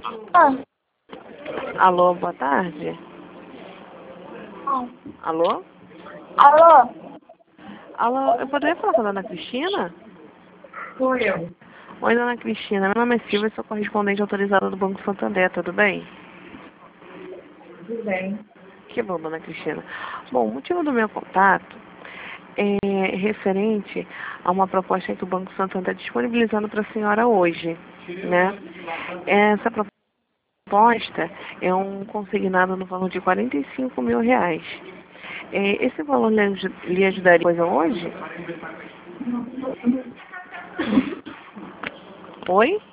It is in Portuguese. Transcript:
Ah, Alô, boa tarde. ah. Alô? Alô? Alô, eu poderia falar com a dona Cristina? Sou eu. Oi, dona Cristina. Meu nome é Silvia e sou correspondente autorizada do Banco Santander, tudo bem? Tudo bem. Que bom, dona Cristina. Bom, o motivo do meu contato é referente a uma proposta que o Banco Santander está disponibilizando para a senhora hoje, né? Essa proposta é um consignado no valor de R$ 45.000. Esse valor lhe ajudaria coisa hoje? Oi?